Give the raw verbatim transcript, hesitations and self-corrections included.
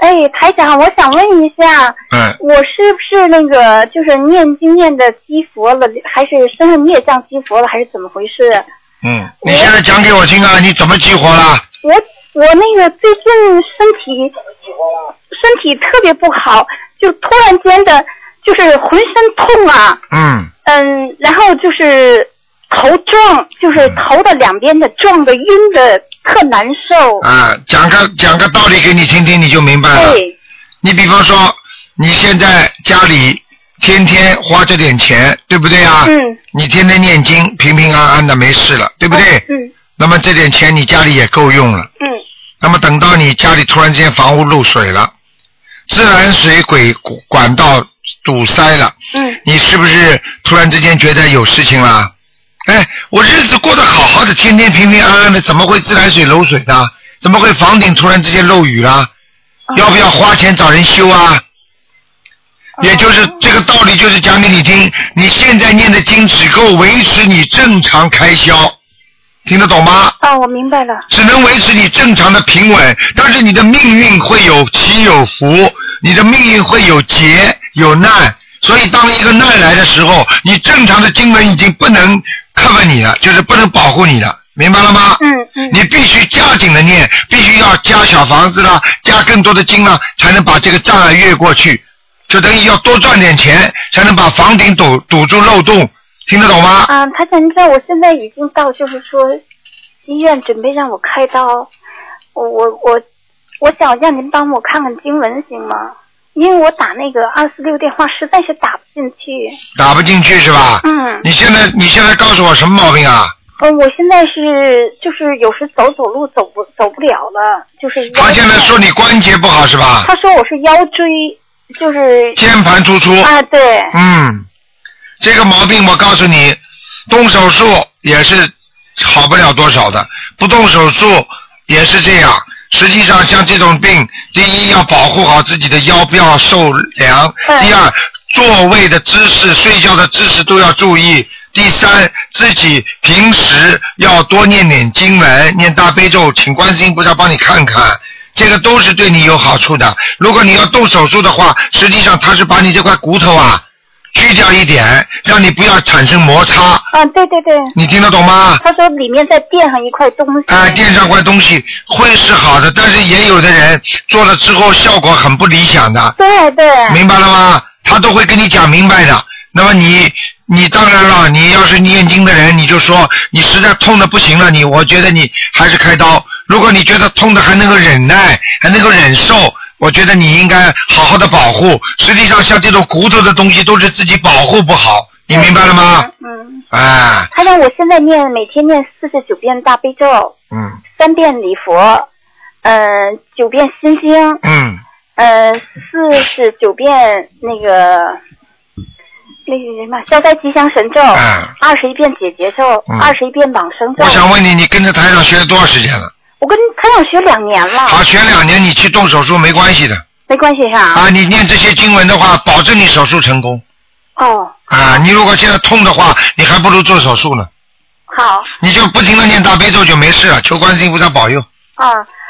哎，台长，我想问一下， 嗯， 我是不是那个就是念经念的激佛了，还是身上孽障激佛了，还是怎么回事？ 嗯，你现在讲给我听啊，你怎么激活了？ 我我那个最近身体身体特别不好，就突然间的，就是浑身痛啊。 嗯。 嗯，然后就是头撞，就是头的两边的撞的晕的特难受。 啊，讲个讲个道理给你听听，你就明白了。 对。 你比方说，你现在家里天天花这点钱，对不对啊？ 嗯。 你天天念经，平平安安的没事了，对不对？ 嗯。 那么这点钱你家里也够用了。 嗯。 那么等到你家里突然之间房屋漏水了，自来水轨管道堵塞了， 嗯， 你是不是突然之间觉得有事情了？哎，我日子过得好好的，天天平平安安的，怎么会自来水漏水的？怎么会房顶突然之间漏雨了？哦、要不要花钱找人修啊？哦、也就是这个道理，就是讲给你听。你现在念的经只够维持你正常开销，听得懂吗？ 啊、哦，我明白了。 只能维持你正常的平稳，但是你的命运会有起有伏，你的命运会有劫有难。所以当一个难来的时候，你正常的经文已经不能 cover 你了，就是不能保护你了，明白了吗？ 嗯嗯。 你必须加紧的念，必须要加小房子啦，加更多的经啦，才能把这个障碍越过去。就等于要多赚点钱，才能把房顶堵堵住漏洞，听得懂吗？ 啊，台长，你知道我现在已经到，就是说医院准备让我开刀，我我我我想让您帮我看看经文行吗？因为我打那个二四六电话实在是打不进去。打不进去是吧？嗯。 你现在你现在告诉我什么毛病啊？ 嗯，我现在是就是有时走走路走不走不了了，就是腰。 他现在说你关节不好是吧？ 他说我是腰椎，就是肩盘突出。 啊，对。 嗯，这个毛病我告诉你，动手术也是好不了多少的，不动手术也是这样。实际上像这种病，第一要保护好自己的腰不要受凉，第二座位的姿势睡觉的姿势都要注意，第三自己平时要多念点经文，念大悲咒，请观世音菩萨帮你看看，这个都是对你有好处的。如果你要动手术的话，实际上它是把你这块骨头啊去掉一点，让你不要产生摩擦。 啊，对对对。 你听得懂吗？ 他说里面再垫上一块东西。 啊，垫上块东西会是好的，但是也有的人做了之后效果很不理想的。 对对。 明白了吗？他都会跟你讲明白的。那么你你当然了，你要是念经的人，你就说你实在痛的不行了，你我觉得你还是开刀。如果你觉得痛的还能够忍耐，还能够忍受，我觉得你应该好好的保护。实际上像这种骨头的东西都是自己保护不好，你明白了吗？ 嗯。 哎。 他让我现在念每天念四十九遍大悲咒。 嗯。 三遍礼佛，嗯、呃，九遍心经。 嗯。 呃，四十九遍那个那个什么消灾吉祥神咒。嗯。二十一遍解结咒，二十一遍往生咒。 我想问你，你跟着台长学了多少时间了？ 我跟台长学两年了。 好，学两年你去动手术没关系的。 没关系是吧？ 啊，你念这些经文的话，保证你手术成功。 哦。 啊，你如果现在痛的话，你还不如做手术呢。 好。 你就不停的念大悲咒就没事了，求观世音菩萨保佑。 啊，